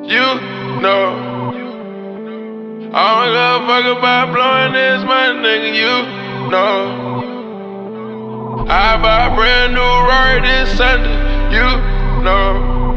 You know I don't give a fuck about blowing this money, nigga, you know I buy a brand new Rari this Sunday, you know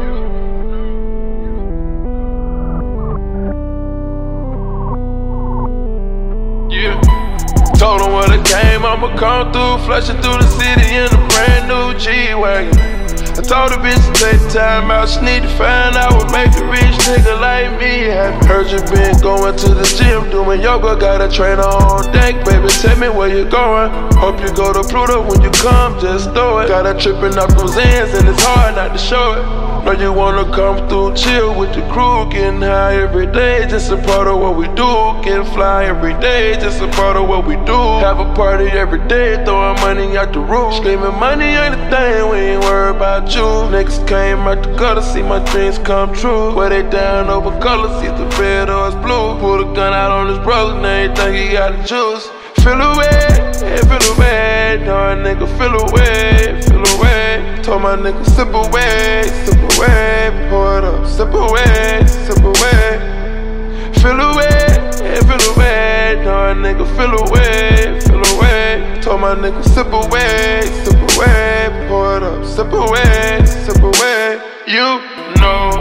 Yeah. Told him when I came, I'ma come through, flushing through the city in a brand new G-Wagon. I told the bitch to take the time out, she need to find out what make a rich nigga like me happy. Heard you been going to the gym, doing yoga, got a trainer on deck, baby, tell me where you going. Hope you go to Pluto when you come, just throw it. Got her tripping off those ends and it's hard not to show it. Know you wanna come through, chill with the crew, getting high every day, just a part of what we do. Getting fly every day, just a part of what we do. Have a party every day, throwing money out the roof. Screaming money ain't a thing, we ain't worried about you. Niggas came out the gutter, see my dreams come true. Where they down over colors, either red or it's blue. Pull the gun out on his brother, now he think he got the juice. Feel away, yeah, feel away. No, a nigga feel away, feel away. Told my nigga sip away, pour it up, sip away, sip away. Feel away, yeah, feel away. No, a nigga feel away, feel away. Told my nigga sip away, pour it up, sip away, sip away. You know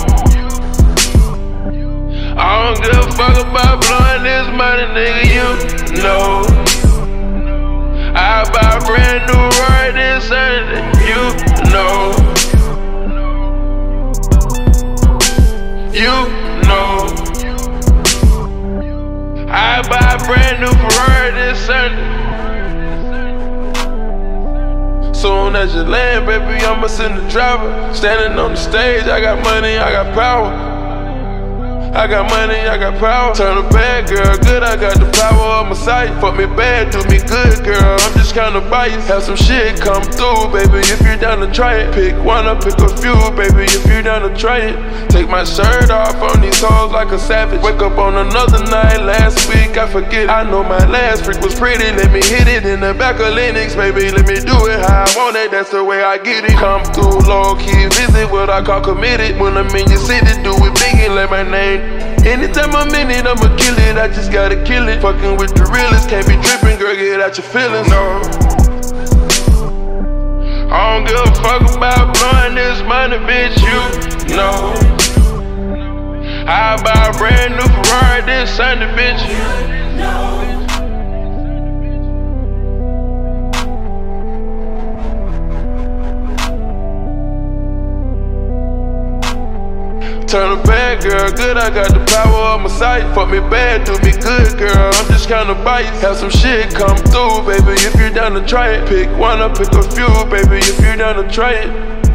I don't give a fuck about blowing this money, nigga, you know I buy a brand new Rari this Sunday, you know You know I buy a brand new Ferrari this Sunday. Soon as you land, baby, I'ma send the driver. Standing on the stage, I got money, I got power. I got money, I got power. Turn a bad girl good, I got the power of my sight. Fuck me bad, do me good, girl, I'm just kinda biased. Have some shit come through, baby, if you down to try it. Pick one or pick a few, baby, if you down to try it. Take my shirt off on these hoes like a savage. Wake up on another night, last week I forget it. I know my last freak was pretty, let me hit it in the back of Linux, baby, let me do it how I want it, that's the way I get it. Come through low-key, visit what I call committed. When I'm in your city, do it big and let my name. Anytime I'm in it, I'ma kill it, I just gotta kill it. Fucking with the realest, can't be tripping, girl, get out your feelings, no. I don't give a fuck about blowing this money, bitch, you know I buy a brand new Ferrari this Sunday, bitch, you know Turn a bad girl good, I got the power of my sight. Fuck me bad, do me good, girl, I'm just kinda biased. Have some shit come through, baby, if you down to try it. Pick one or pick a few, baby, if you down to try it.